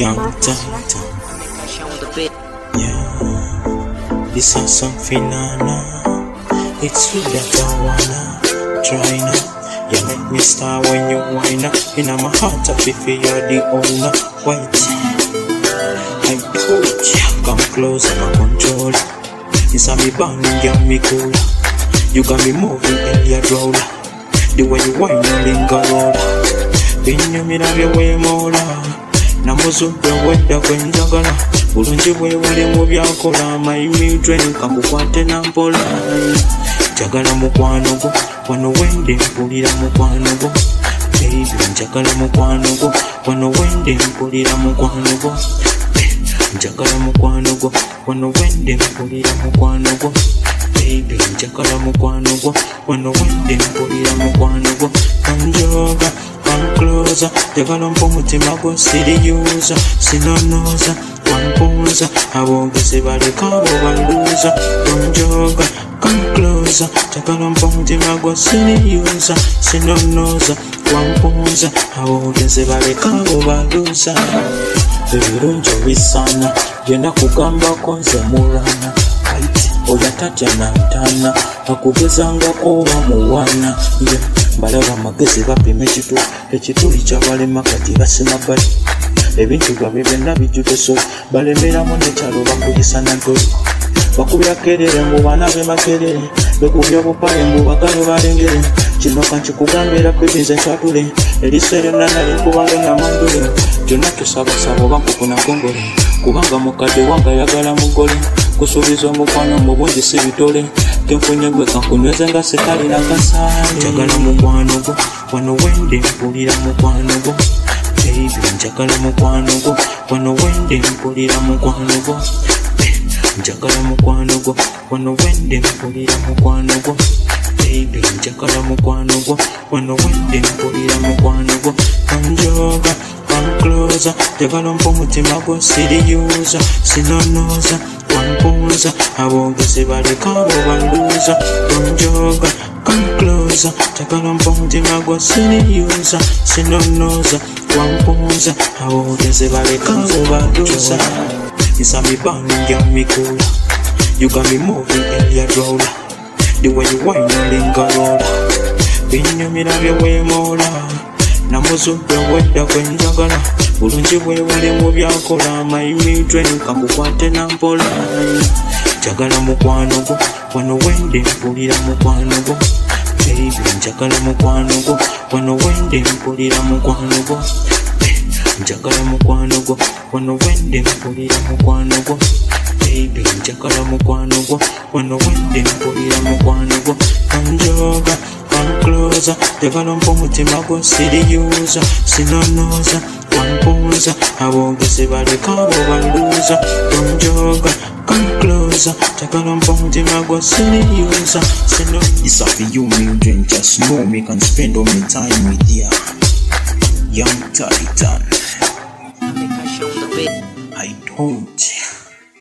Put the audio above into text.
Young Titan. Yeah, this is something I know. It's you that I wanna try now. You make me start when you whine up. In my heart I feel you're the owner. Wait, I told you, come close, I'm a controller. Inside me band, got me cooler. You got me moving in your roller. The way you whine, you linger roller. Been you me love your way more. Namuzudde wedda gwenjagala bulungi bwe buli mu byakola mayimi drink kakukwate na mpola njagala mukwano gwo wano wende mpulira mukwano gwo baby njagala mukwano gwo wano wende mpulira mukwano gwo njagala mukwano gwo wano wende mpulira mukwano gwo baby njagala mukwano gwo wano wende mpulira mukwano gwo kanjoga come closer, njagala mpa omutima gwo siriyuza sinonoza wampuuza aboogezi baleka abo banduuza tonjoga come closer, njagala mpa omutima gwo siriyuza sinonoza wampuuza aboogezi baleka abo banduuza ebirungi obisana genda kugambako nze mulwana oya tatya nantana akugezangako oba muwana balaba amagezi bapima ekituli kyabalema kati basima bali ebintu byabwe byonna bijjuteso balemeramu nekyalo bakuyisa naddoli bakubira kerere mu baana be makerere bekubya obupale mu bagalo balengere kino kankikugambira kwebinza nkyatule eriso eryonna nalikubanga namandule gyonna tusabasaba oba nkukuna kongole kubanga mukadde wanga yagala mugole kusuubiza omukwano mu bungi si bitole kenfunye gwe kankunyweze nga sekalina kasaale njagala mukwano gwo wano wende mpulira mukwano gwo baby njagala mukwano gwo wano wende mpulira mukwano gwo njagala mukwano gwo wano wende mpulira mukwano gwo baby njagala mukwano gwo wano wende mpulira mukwano gwo kanjoga come closer njagala mpa omutima gwo siriyuza sinonoza wampuuza aboogezi baleka abo banduuza tonjoga come closer njagala mpa omutima gwo siriyuza sinonoza wampuuza aboogezi baleka abo banduuza inside me band got me cooler. You got me moving in your roller. The way you whine you linger roller. Been you me love your way more. Namuzudde wedda gwenjagala bulungi bwe buli mu byakola mayimi drink kakukwate na mpola njagala mukwano gwo wano wende mpulira mukwano gwo baby njagala mukwano gwo wano wende mpulira mukwano gwo njagala mukwano gwo wano wende mpulira mukwano gwo baby njagala mukwano gwo wano wende mpulira mukwano gwo kanjoga come closer njagala mpa omutima gwo siriyuza sinonoza wampuuza aboogezi baleka abo banduuza tonjoga come closer njagala mpa omutima gwo siriyuza sinonoza. It's for you me drink just know me can spend all my time with ya Young Titan. I told you.